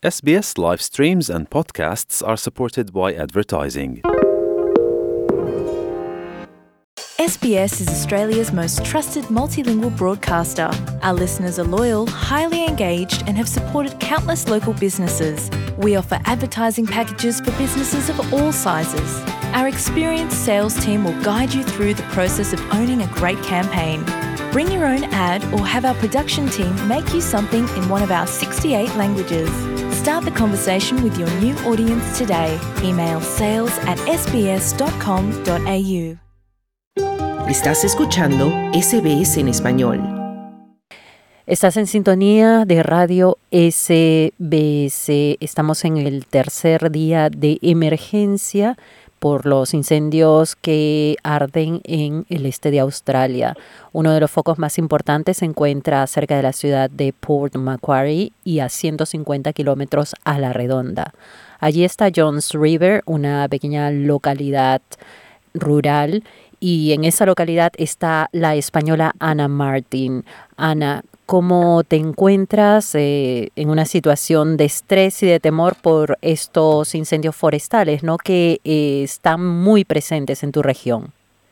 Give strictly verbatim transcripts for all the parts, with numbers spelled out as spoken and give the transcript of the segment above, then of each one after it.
S B S live streams and podcasts are supported by advertising. S B S is Australia's most trusted multilingual broadcaster. Our listeners are loyal, highly engaged, and have supported countless local businesses. We offer advertising packages for businesses of all sizes. Our experienced sales team will guide you through the process of owning a great campaign. Bring your own ad or have our production team make you something in one of our sixty-eight languages. Start the conversation with your new audience today. Email sales at s b s dot com dot a u. Estás escuchando S B S en español. Estás en sintonía de Radio S B S. Estamos en el tercer día de emergencia por los incendios que arden en el este de Australia. Uno de los focos más importantes se encuentra cerca de la ciudad de Port Macquarie y a ciento cincuenta kilómetros a la redonda. Allí está Johns River, una pequeña localidad rural, y en esa localidad está la española Ana Martín. Ana, ¿cómo te encuentras eh, en una situación de estrés y de temor por estos incendios forestales, ¿no?, que eh, están muy presentes en tu región?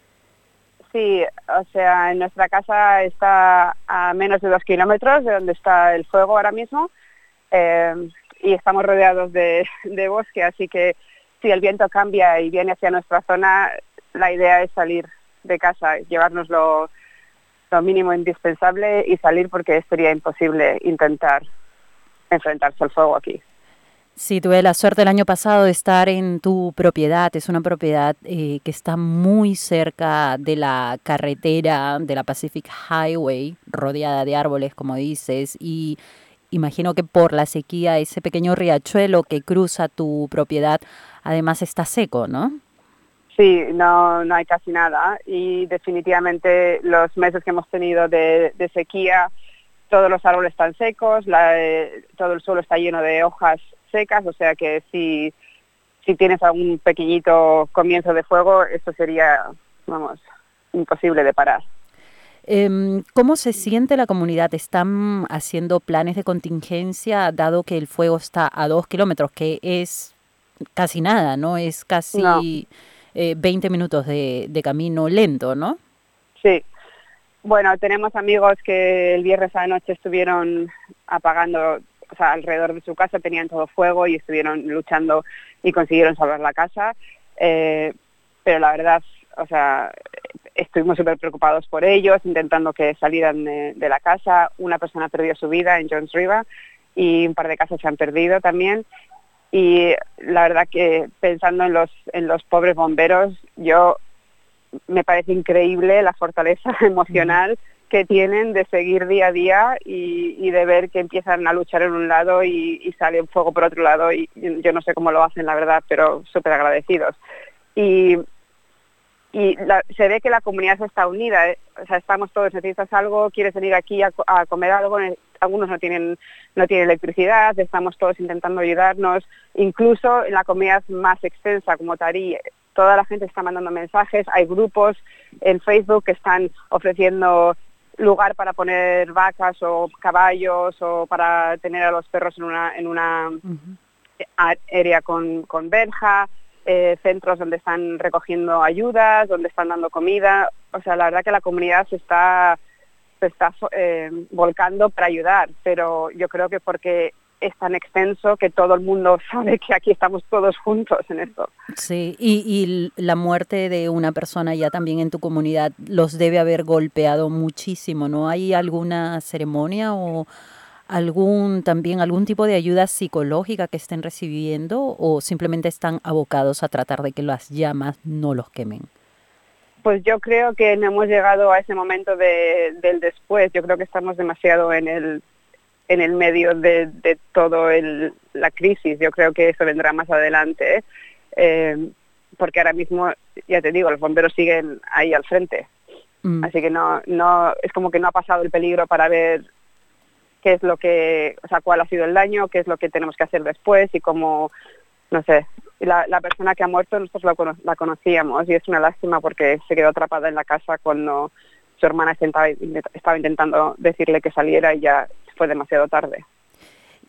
Sí, o sea, nuestra casa está a menos de dos kilómetros de donde está el fuego ahora mismo eh, y estamos rodeados de, de bosque, así que si el viento cambia y viene hacia nuestra zona, la idea es salir de casa, llevarnos lo, lo mínimo indispensable y salir, porque sería imposible intentar enfrentarse al fuego aquí. Sí, tuve la suerte el año pasado de estar en tu propiedad. Es una propiedad eh, que está muy cerca de la carretera de la Pacific Highway, rodeada de árboles, como dices, y imagino que por la sequía ese pequeño riachuelo que cruza tu propiedad además está seco, ¿no? Sí, no, no hay casi nada, y definitivamente los meses que hemos tenido de, de sequía, todos los árboles están secos, la, eh, todo el suelo está lleno de hojas secas, o sea que si, si tienes algún pequeñito comienzo de fuego, eso sería, vamos, imposible de parar. ¿Cómo se siente la comunidad? ¿Están haciendo planes de contingencia, dado que el fuego está a dos kilómetros, que es casi nada, ¿no? Es casi... No. Eh, veinte minutos de, de camino lento, ¿no? Sí. Bueno, tenemos amigos que el viernes a la noche estuvieron apagando, o sea, alrededor de su casa tenían todo fuego y estuvieron luchando y consiguieron salvar la casa. Eh, pero la verdad, o sea, estuvimos súper preocupados por ellos, intentando que salieran de, de la casa. Una persona perdió su vida en Johns River y un par de casas se han perdido también. Y la verdad que pensando en los en los pobres bomberos, yo me parece increíble la fortaleza emocional que tienen de seguir día a día y, y de ver que empiezan a luchar en un lado y, y sale un fuego por otro lado, y yo no sé cómo lo hacen, la verdad, pero súper agradecidos. Y, y la, se ve que la comunidad está unida, ¿eh? O sea, estamos todos, necesitas algo, quieres venir aquí a, a comer algo, algunos no tienen no tienen electricidad, estamos todos intentando ayudarnos, incluso en la comunidad más extensa como Taree, toda la gente está mandando mensajes, hay grupos en Facebook que están ofreciendo lugar para poner vacas o caballos o para tener a los perros en una en una uh-huh. área con, con verja, eh, centros donde están recogiendo ayudas, donde están dando comida. O sea, la verdad que la comunidad se está se está eh, volcando para ayudar, pero yo creo que porque es tan extenso que todo el mundo sabe que aquí estamos todos juntos en esto. Sí, y, y la muerte de una persona ya también en tu comunidad los debe haber golpeado muchísimo, ¿no? ¿Hay alguna ceremonia o algún también algún tipo de ayuda psicológica que estén recibiendo, o simplemente están abocados a tratar de que las llamas no los quemen? Pues yo creo que no hemos llegado a ese momento de, del después. Yo creo que estamos demasiado en el en el medio de, de todo el, la crisis. Yo creo que eso vendrá más adelante, eh, porque ahora mismo, ya te digo, los bomberos siguen ahí al frente. Mm. Así que no no es como que no ha pasado el peligro para ver qué es lo que, o sea, cuál ha sido el daño, qué es lo que tenemos que hacer después y cómo, no sé. La, la persona que ha muerto nosotros la, cono- la conocíamos y es una lástima porque se quedó atrapada en la casa cuando su hermana estaba, estaba intentando decirle que saliera y ya fue demasiado tarde.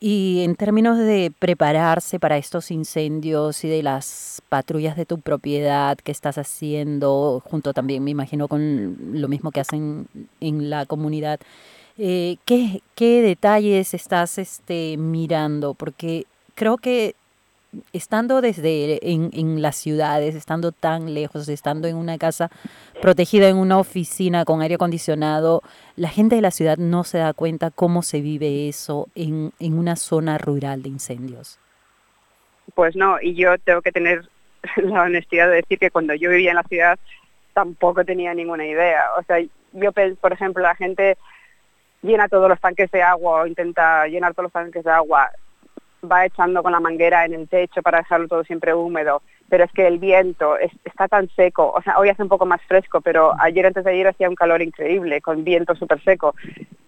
Y en términos de prepararse para estos incendios y de las patrullas de tu propiedad que estás haciendo, junto también me imagino con lo mismo que hacen en la comunidad, eh, ¿qué, qué detalles estás este, mirando? Porque creo que estando desde en, en las ciudades, estando tan lejos, estando en una casa protegida, en una oficina con aire acondicionado, la gente de la ciudad no se da cuenta cómo se vive eso en, en una zona rural de incendios. Pues no, y yo tengo que tener la honestidad de decir que cuando yo vivía en la ciudad tampoco tenía ninguna idea. O sea, yo, por ejemplo, la gente llena todos los tanques de agua o intenta llenar todos los tanques de agua, va echando con la manguera en el techo para dejarlo todo siempre húmedo, pero es que el viento es, está tan seco, o sea, hoy hace un poco más fresco, pero ayer antes de ayer hacía un calor increíble, con viento súper seco,